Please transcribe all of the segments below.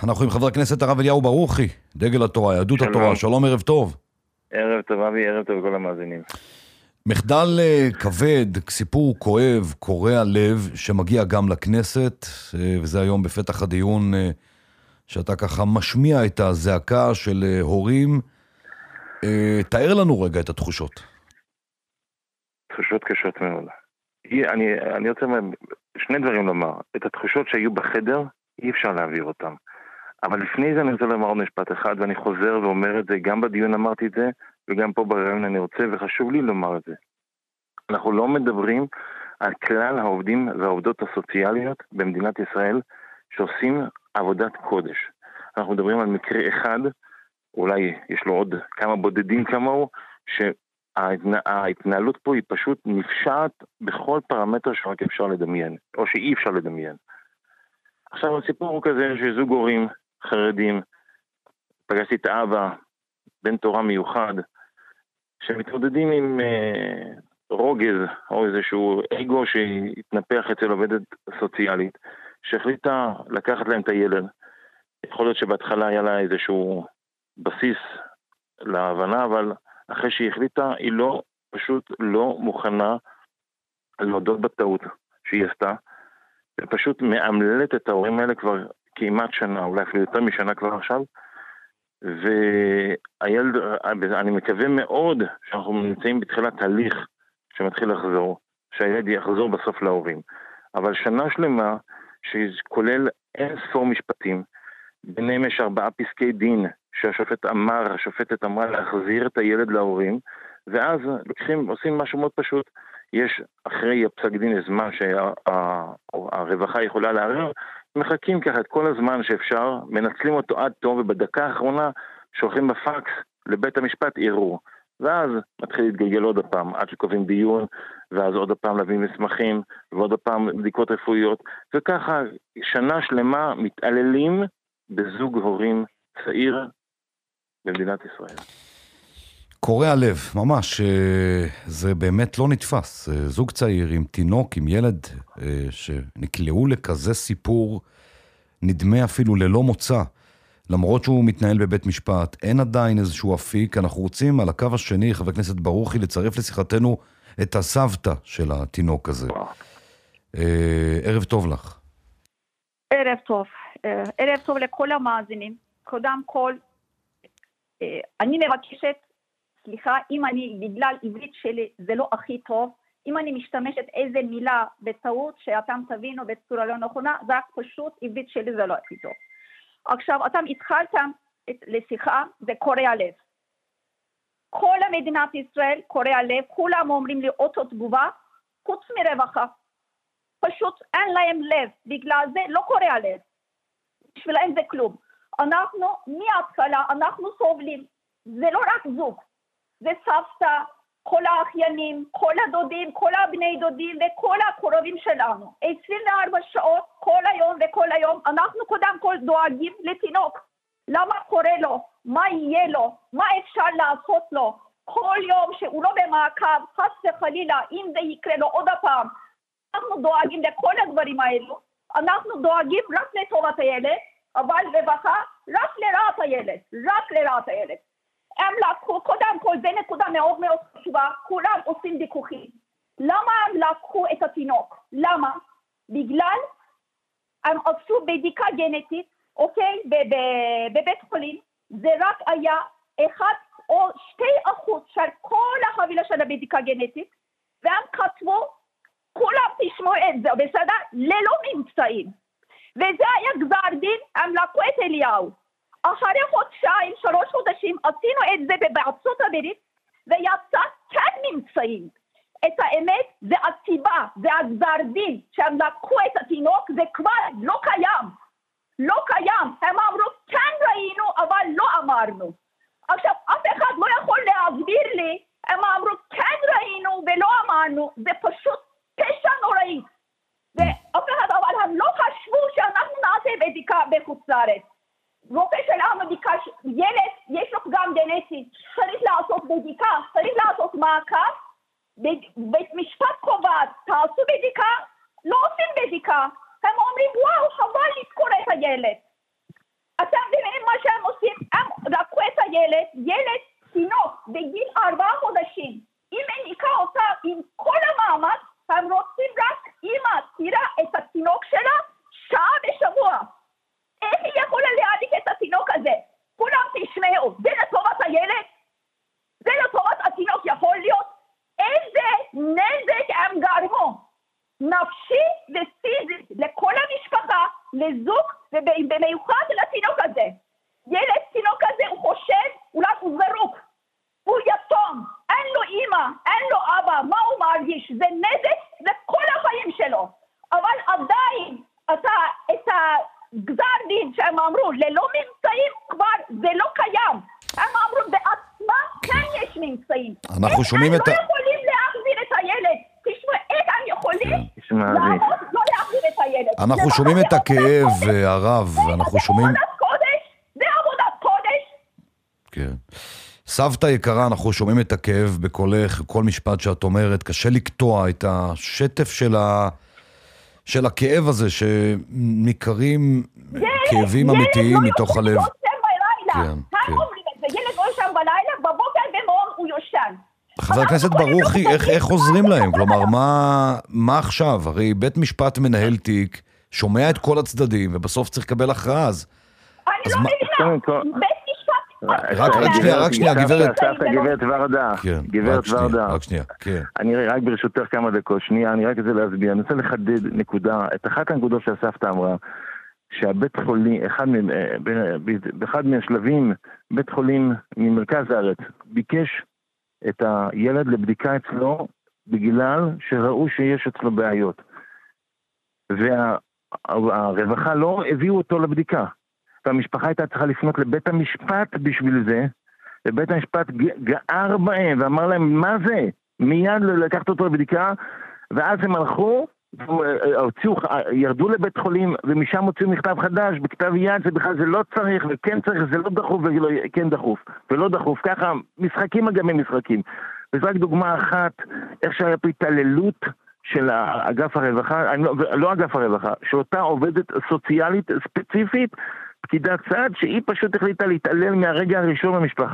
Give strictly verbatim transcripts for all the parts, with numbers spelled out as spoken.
אנחנו עם חבר הכנסת הרב אליהו ברוכי, דגל התורה, יהדות התורה. שלום, ערב טוב. ערב טוב אבי, ערב טוב לכל המאזינים. מחדל כבד, סיפור כואב, קורע לב, שמגיע גם לכנסת, וזה היום בפתח הדיון שאתה ככה משמיע את הזעקה של הורים. תאר לנו רגע את התחושות. תחושות קשות מאוד. אני, אני רוצה שני דברים לומר. את התחושות שהיו בחדר, אי אפשר להעביר אותם. אבל לפני זה אני רוצה לומר עוד משפט אחד, ואני חוזר ואומר את זה, גם בדיון אמרתי את זה, וגם פה ברעיון אני רוצה, וחשוב לי לומר את זה. אנחנו לא מדברים על כלל העובדים והעובדות הסוציאליות במדינת ישראל, שעושים עבודת קודש. אנחנו מדברים על מקרה אחד, אולי יש לו עוד כמה בודדים כמוהו, שההתנהלות פה היא פשוט נפשעת בכל פרמטר שרק אפשר לדמיין, או שאי אפשר לדמיין. עכשיו הסיפור הוא כזה שזוג הורים חרדים, פגשתי את האבא, בן תורה מיוחד, שמתמודדים עם אה, רוגז או איזשהו אגו שהתנפח אצל עובדת סוציאלית, שהחליטה לקחת להם את הילד. יכול להיות שבהתחלה היה לה איזשהו בסיס להבנה, אבל אחרי שהיא החליטה, היא לא, פשוט לא מוכנה להודות בטעות שהיא עשתה, ופשוט מאמללת את ההורים האלה כבר כמעט שנה, אולי אפילו יותר משנה כבר עכשיו, והילד, אני מקווה מאוד שאנחנו נמצאים בתחילת תהליך שמתחיל לחזור, שהילד יחזור בסוף להורים. אבל שנה שלמה שכולל אין ספור משפטים, ביניהם יש ארבעה פסקי דין שהשופט אמר, השופטת אמרה להחזיר את הילד להורים, ואז לוקחים, עושים משהו מאוד פשוט, יש אחרי הפסק דין זמן שהרווחה יכולה לערער, מחכים ככה את כל הזמן שאפשר, מנצלים אותו עד טוב, ובדקה האחרונה שולחים בפקס לבית המשפט ערעור. ואז מתחיל להתגלגל עוד הפעם, עד שקובעים דיון, ואז עוד הפעם להביא מסמכים, ועוד הפעם בדיקות רפואיות, וככה שנה שלמה מתעללים בזוג הורים צעיר במדינת ישראל. קורע לב, ממש, זה באמת לא נתפס. זוג צעיר עם תינוק, עם ילד, שנקלעו לכזה סיפור, נדמה אפילו ללא מוצא, למרות שהוא מתנהל בבית משפט, אין עדיין איזשהו אפיק. אנחנו רוצים על הקו השני, חבר הכנסת ברוכי, לצרף לשיחתנו את הסבתא של התינוק הזה. ערב טוב לך. ערב טוב. ערב טוב לכל המאזינים. קודם כל, אני מבקשת, סליחה, אם אני, בגלל עברית שלי זה לא הכי טוב, אם אני משתמשת איזה מילה בטעות שאתם תבינו בצורה לא נכונה, זה רק פשוט, עברית שלי זה לא הכי טוב. עכשיו, אתם התחלתם לשיחה, זה קורע לב. כל המדינת ישראל קורע לב, כולם אומרים לי אותו תגובה, חוץ מרווחה. פשוט אין להם לב, בגלל זה לא קורע לב. בשבילם זה כלום. אנחנו, מההתחלה, אנחנו סובלים. זה לא רק זוג, זה סבתא, כל האחיינים, כל הדודים, כל הבני דודים וכל הקרובים שלנו. עשרים וארבע שעות, כל היום וכל היום, אנחנו קודם כל דואגים לתינוק. למה קורה לו? מה יהיה לו? מה אפשר לעשות לו? כל יום שהוא לא במעקב, חס וחלילה, אם זה יקרה לו עוד הפעם, אנחנו דואגים לכל הדברים האלו. אנחנו דואגים רק לטובת הילד, אבל רווחה רק לרעת הילד, רק לרעת הילד. הם לקחו, קודם כל, זה נקודה מאוד מאוד חשובה, כולם עושים ויכוחים. למה הם לקחו את התינוק? למה? בגלל הם עשו בדיקה גנטית, אוקיי, בבית חולים, זה רק היה אחד או שתי אחוז של כל החבילה של הבדיקה גנטית, והם כתבו, כולם תשמעו את זה, בסדר? ללא ממצאים. וזה היה גזר דין, הם לקחו את אליהו. אחרי חודשיים, שלוש חודשים, עשינו את זה בארצות הברית, ויצא כן ממצאים. את האמת, זה הסיבה, זה הגזר דין, שהם לקחו את התינוק, זה כבר לא קיים. לא קיים. הם אמרו, כן ראינו, אבל לא אמרנו. עכשיו, אף אחד לא יכול להסביר לי, הם אמרו, כן ראינו ולא אמרנו, זה פשוט פשע נוראי. ואף אחד, אבל הם לא חשבו שאנחנו נעשה בדיקה בחוץ לארץ. רופא שלנו ביקש, ילד, יש לו פגם גנטי, צריך לעשות בדיקה, צריך לעשות מעקב, בית משפט קובעת, תעשו בדיקה, לא עושים בדיקה, הם אומרים וואו, חבל לזכור את הילד. שהם עושים, הם לקחו את הילד, ילד תינוק בגיל ארבעה חודשים, היא מניקה אותה עם כל המאמץ, הם רוצים רק אמא תראה את התינוק שלה שעה בשבוע. איך היא יכולה להעניק את התינוק הזה? כולם תשמעו, זה לטובת הילד? זה לטובת התינוק יכול להיות? איזה נזק הם גרמו, נפשי ופיזית, לכל המשפחה, לזוג ובמיוחד לתינוק הזה. ילד תינוק הזה הוא חושב, אולי הוא זרוק, הוא יתום, אין לו אמא, אין לו אבא, מה הוא מרגיש? זה נזק לכל החיים שלו. אבל עדיין אתה, את הגזר דין שהם אמרו, ללא ממצאים כבר זה לא קיים. הם אמרו בעצמם כן יש ממצאים. אנחנו שומעים את ה... הם לא יכולים להחזיר את הילד. תשמעו, איך הם יכולים לעמוד לא להחזיר את הילד. אנחנו שומעים את הכאב, הרב, אנחנו שומעים... זה עבודת קודש, זה עבודת קודש. כן. סבתא יקרה, אנחנו שומעים את הכאב בקולך, כל משפט שאת אומרת, קשה לקטוע את השטף של ה... של הכאב הזה, שניכרים כאבים אמיתיים מתוך הלב. ילד לא יושן בלילה. כן, הם אומרים את זה, ילד לא יושן בלילה, בבוקר במעון הוא יושן. חבר הכנסת ברוכי, איך, איך עוזרים להם? כלומר, מה, מה עכשיו? הרי בית משפט מנהל תיק, שומע את כל הצדדים, ובסוף צריך לקבל הכרעה. אז אני לא מבינה, בית משפט... רק שנייה, רק שנייה, גברת. סבתא, גברת ורדה. כן, גברת ורדה. רק שנייה, כן. אני רק ברשותך כמה דקות, שנייה, אני רק רוצה להסביר, אני רוצה לחדד נקודה, את אחת הנקודות שהסבתא אמרה, שהבית חולים, אחד, באחד מהשלבים, בית חולים ממרכז הארץ, ביקש את הילד לבדיקה אצלו, בגלל שראו שיש אצלו בעיות. והרווחה לא הביאו אותו לבדיקה. והמשפחה הייתה צריכה לפנות לבית המשפט בשביל זה, ובית המשפט גער בהם ואמר להם, מה זה? מיד לקחת אותו לבדיקה, ואז הם הלכו, הוציאו, ירדו לבית חולים, ומשם הוציאו מכתב חדש, בכתב יד, זה בכלל זה לא צריך, וכן צריך, זה לא דחוף, וכן דחוף, ולא דחוף, ככה, משחקים גם הם משחקים. וזו רק דוגמה אחת, איך שהיה פה התעללות של אגף הרווחה, לא, לא אגף הרווחה, שאותה עובדת סוציאלית ספציפית, פקידת סעד, שהיא פשוט החליטה להתעלל מהרגע הראשון במשפחה.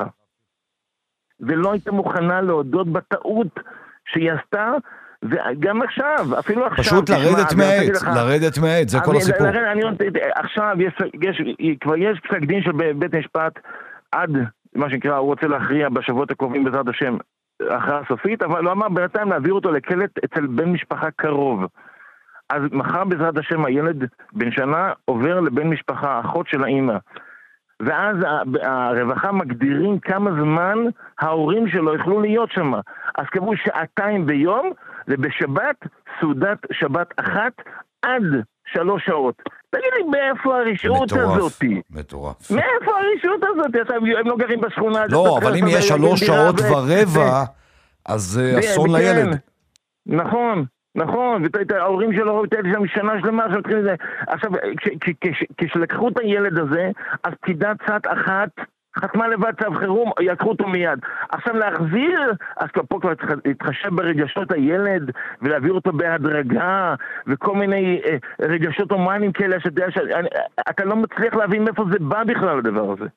ולא הייתה מוכנה להודות בטעות שהיא עשתה, וגם עכשיו, אפילו עכשיו... פשוט לרדת מהעץ, לרדת מהעץ, זה כל הסיפור. עכשיו, כבר יש פסק דין של בית משפט, עד מה שנקרא, הוא רוצה להכריע בשבועות הקרובים בעזרת השם, הכרעה סופית, אבל הוא אמר בינתיים להעביר אותו לקלט אצל בן משפחה קרוב. אז מחר בעזרת השם הילד בן שנה עובר לבן משפחה, אחות של האמא. ואז הרווחה מגדירים כמה זמן ההורים שלו יוכלו להיות שם. אז קבעו שעתיים ביום, ובשבת סעודת שבת אחת עד שלוש שעות. תגיד לי, מאיפה הרשעות הזאת? מטורף. מאיפה הרשעות הזאת? הם לא גרים בשכונה. לא, אבל אם יש שלוש שעות ורבע, אז אסון לילד. נכון. נכון, וההורים שלו ראו את הילד שם שנה שלמה, עכשיו, כשלקחו את הילד הזה, אז פקידת סעד אחת חתמה לבד צו חירום, יקחו אותו מיד. עכשיו להחזיר, אז פה כבר להתחשב ברגשות הילד, ולהעביר אותו בהדרגה, וכל מיני רגשות הומניים כאלה, אתה לא מצליח להבין מאיפה זה בא בכלל הדבר הזה.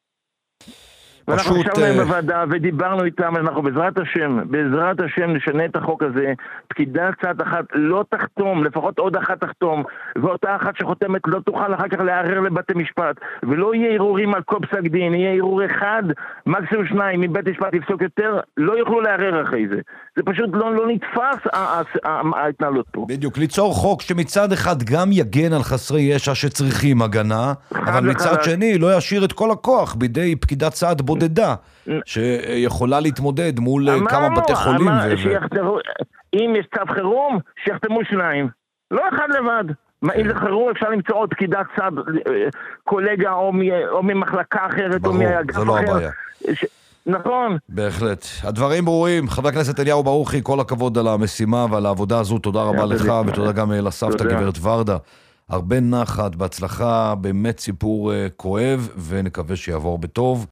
ואנחנו חשבנו להם בוועדה ודיברנו איתם, אנחנו בעזרת השם, בעזרת השם נשנה את החוק הזה, פקידת סעד אחת לא תחתום, לפחות עוד אחת תחתום, ואותה אחת שחותמת לא תוכל אחר כך לערער לבתי משפט, ולא יהיה ערעורים על כל פסק דין, יהיה ערעור אחד, מקסימום שניים, מבית משפט יפסוק יותר, לא יוכלו לערער אחרי זה. זה פשוט לא, לא נתפס ההתנהלות פה. בדיוק, ליצור חוק שמצד אחד גם יגן על חסרי ישע שצריכים הגנה, אבל מצד שני לא ישאיר את כל הכוח בידי פקידת סעד בודדה, שיכולה להתמודד מול כמה בתי חולים. אם יש צו חירום, שיחתמו שניים. לא אחד לבד. אם זה חירום, אפשר למצוא עוד פקידת סעד, קולגה או ממחלקה אחרת, או מאגף אחר. זה לא הבעיה. נכון. בהחלט. הדברים ברורים. חבר הכנסת אליהו ברוכי, כל הכבוד על המשימה ועל העבודה הזו. תודה רבה לך, ותודה גם לסבתא גברת ורדה. הרבה נחת, בהצלחה, באמת סיפור כואב, ונקווה שיעבור בטוב.